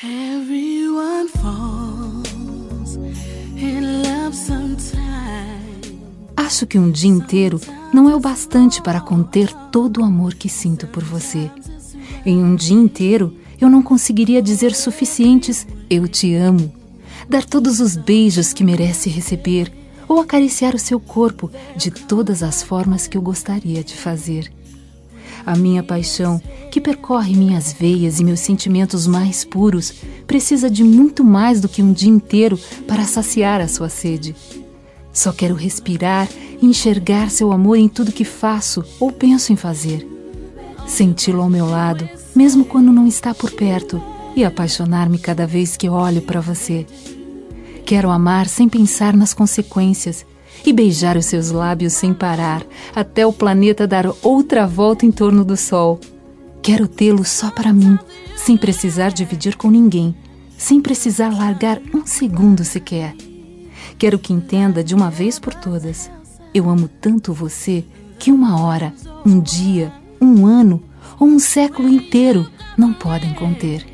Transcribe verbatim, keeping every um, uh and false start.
Everyone falls in love sometimes. Acho que um dia inteiro não é o bastante para conter todo o amor que sinto por você. Em um dia inteiro, eu não conseguiria dizer suficientes "eu te amo", dar todos os beijos que merece receber ou acariciar o seu corpo de todas as formas que eu gostaria de fazer. A minha paixão, que percorre minhas veias e meus sentimentos mais puros, precisa de muito mais do que um dia inteiro para saciar a sua sede. Só quero respirar e enxergar seu amor em tudo que faço ou penso em fazer. Senti-lo ao meu lado, mesmo quando não está por perto, e apaixonar-me cada vez que olho para você. Quero amar sem pensar nas consequências e beijar os seus lábios sem parar, até o planeta dar outra volta em torno do sol. Quero tê-lo só para mim, sem precisar dividir com ninguém, sem precisar largar um segundo sequer. Quero que entenda de uma vez por todas: eu amo tanto você que uma hora, um dia, um ano ou um século inteiro não podem conter.